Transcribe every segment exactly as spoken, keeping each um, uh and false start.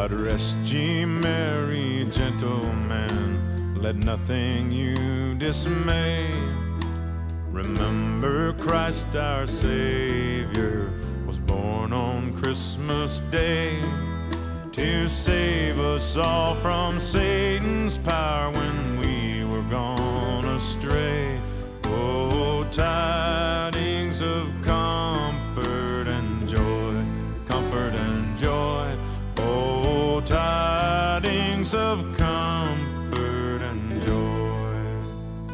God rest ye merry gentlemen, let nothing you dismay. Remember Christ our Savior was born on Christmas Day to save us all from Satan's power when we were gone astray. Oh, tidings of comfort and joy, comfort and joy. Oh, tidings of comfort and joy.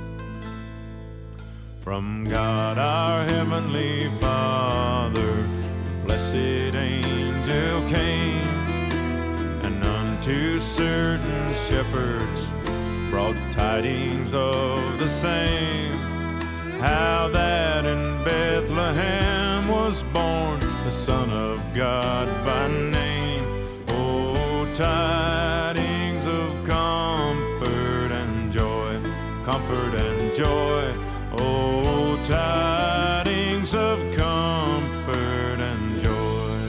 From God our heavenly Father, the blessed angel came, and unto certain shepherds brought tidings of the same, how that in Bethlehem was born the Son of God by name. Oh, tidings of comfort and joy, comfort and joy. Oh, tidings of comfort and joy.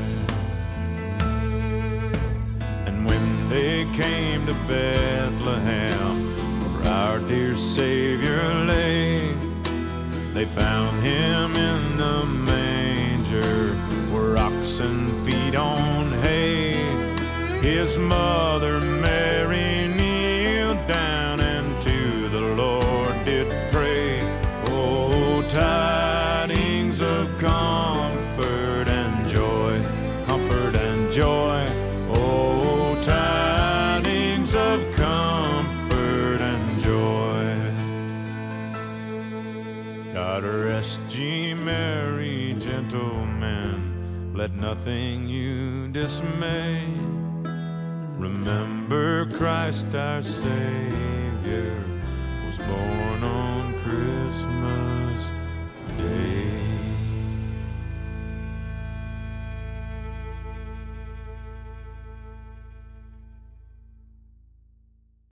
And when they came to Bethlehem, where our dear Savior lay, they found him in the manger, where oxen feed on hay. His mother Mary kneeled down and to the Lord did pray. Oh, tidings of comfort and joy, comfort and joy. Oh, tidings of comfort and joy. God rest ye merry gentlemen, let nothing you dismay. Remember Christ our Savior was born on Christmas